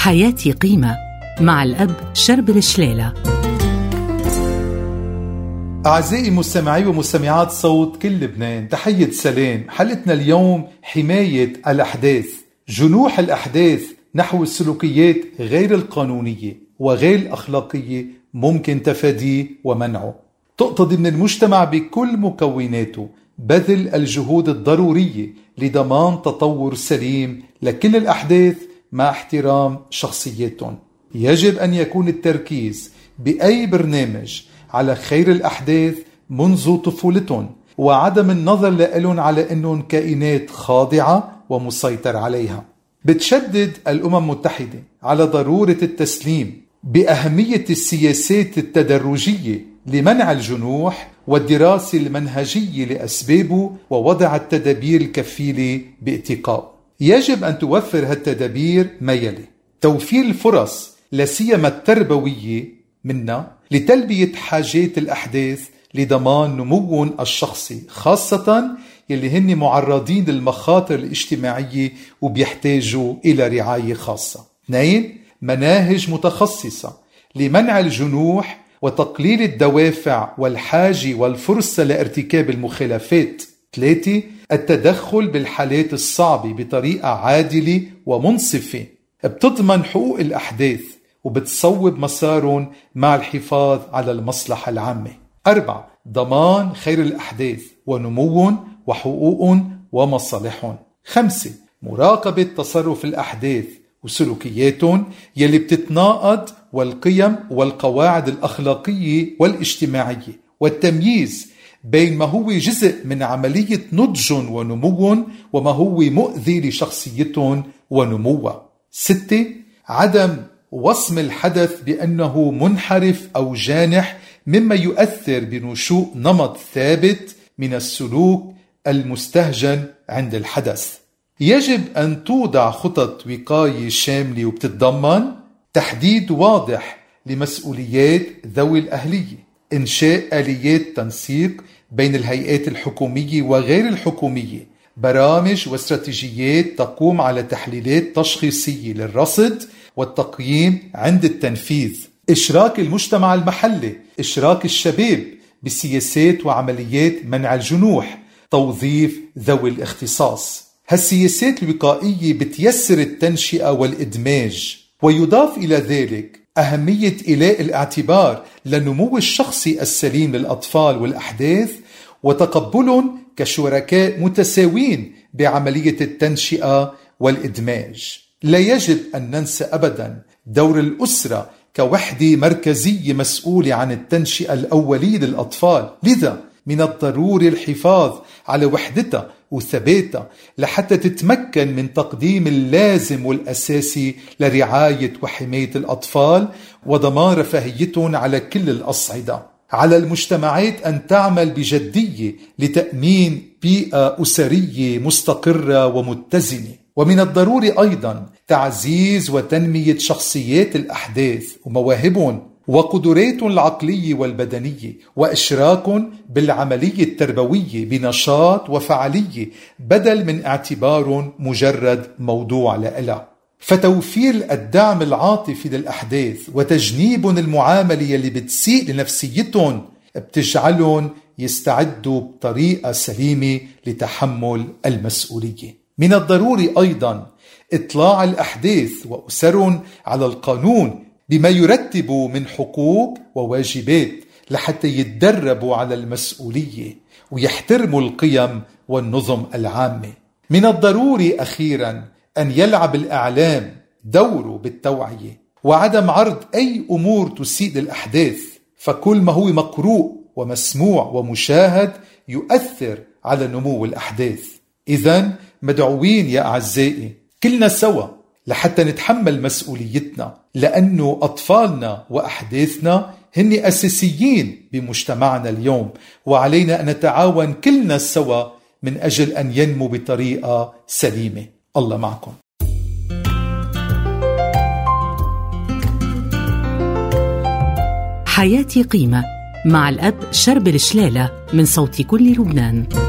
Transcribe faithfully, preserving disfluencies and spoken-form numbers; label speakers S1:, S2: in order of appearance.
S1: حياتي قيمة مع الأب شرب الشلالة.
S2: أعزائي مستمعي ومستمعات صوت كل لبنان، تحية سلام. حلقتنا اليوم حماية الأحداث، جنوح الأحداث نحو السلوكيات غير القانونية وغير الأخلاقية ممكن تفاديه ومنعه. تقتضي من المجتمع بكل مكوناته بذل الجهود الضرورية لضمان تطور سليم لكل الأحداث مع احترام شخصياتهم. يجب أن يكون التركيز بأي برنامج على خير الأحداث منذ طفولتهم، وعدم النظر لهم على أنهم كائنات خاضعة ومسيطر عليها. بتشدد الأمم المتحدة على ضرورة التسليم بأهمية السياسات التدرجية لمنع الجنوح والدراسة المنهجية لأسبابه ووضع التدابير الكفيلة باتقائه. يجب أن توفر هالتدابير ما يلي: توفير الفرص لسيما التربوية منا لتلبية حاجات الأحداث لضمان نموهم الشخصي، خاصة يلي هن معرضين للمخاطر الاجتماعية وبيحتاجوا إلى رعاية خاصة. اثنين، مناهج متخصصة لمنع الجنوح وتقليل الدوافع والحاجة والفرصة لارتكاب المخالفات. ثلاثة، التدخل بالحالات الصعبة بطريقة عادلة ومنصفة بتضمن حقوق الأحداث وبتصوب مسارهم مع الحفاظ على المصلحة العامة. أربعة، ضمان خير الأحداث ونموهم وحقوقهم ومصالحهم. خمسة، مراقبة تصرف الأحداث وسلوكياتهم يلي بتتناقض والقيم والقواعد الأخلاقية والاجتماعية، والتمييز بين ما هو جزء من عملية نضجهم ونموهم وما هو مؤذي لشخصيتهم ونموها. ستة، عدم وصم الحدث بأنه منحرف أو جانح مما يؤثر بنشوء نمط ثابت من السلوك المستهجن عند الحدث. يجب أن توضع خطط وقاية شاملة وبتتضمن تحديد واضح لمسؤوليات ذوي الأهلية، إنشاء آليات تنسيق بين الهيئات الحكومية وغير الحكومية، برامج واستراتيجيات تقوم على تحليلات تشخيصية للرصد والتقييم عند التنفيذ، إشراك المجتمع المحلي، إشراك الشباب بسياسات وعمليات منع الجنوح، توظيف ذوي الاختصاص. هالسياسات الوقائية بتيسر التنشئة والإدماج، ويضاف إلى ذلك أهمية إيلاء الاعتبار للنمو الشخصي السليم للأطفال والأحداث وتقبلهم كشركاء متساوين بعملية التنشئة والإدماج. لا يجب أن ننسى أبدا دور الأسرة كوحدة مركزية مسؤولة عن التنشئة الأولية للأطفال، لذا من الضروري الحفاظ على وحدتها وثباتها لحتى تتمكن من تقديم اللازم والأساسي لرعاية وحماية الأطفال وضمان رفاهيتهم على كل الأصعدة. على المجتمعات أن تعمل بجدية لتأمين بيئة أسرية مستقرة ومتزنة. ومن الضروري أيضا تعزيز وتنمية شخصيات الأحداث ومواهبهم وقدراتهم العقلية والبدنية، وإشراكهم بالعملية التربوية بنشاط وفعالية بدل من اعتبارهم مجرد موضوع لإلها. فتوفير الدعم العاطفي للأحداث وتجنيبهم المعاملة اللي بتسيء لنفسيتهم بتجعلهم يستعدوا بطريقة سليمة لتحمل المسؤولية. من الضروري أيضا إطلاع الأحداث وأسرهم على القانون بما يرتب من حقوق وواجبات لحتى يتدربوا على المسؤولية ويحترموا القيم والنظم العامة. من الضروري أخيرا أن يلعب الإعلام دوره بالتوعية وعدم عرض أي أمور تسيء للأحداث، فكل ما هو مقروء ومسموع ومشاهد يؤثر على نمو الأحداث. إذن مدعوين يا أعزائي كلنا سوا لحتى نتحمل مسؤوليتنا، لأنه أطفالنا وأحداثنا هن أساسيين بمجتمعنا اليوم، وعلينا أن نتعاون كلنا سوا من أجل أن ينمو بطريقة سليمة. الله معكم.
S1: حياتي قيمة مع الأب شرب الشلالة من صوت كل لبنان.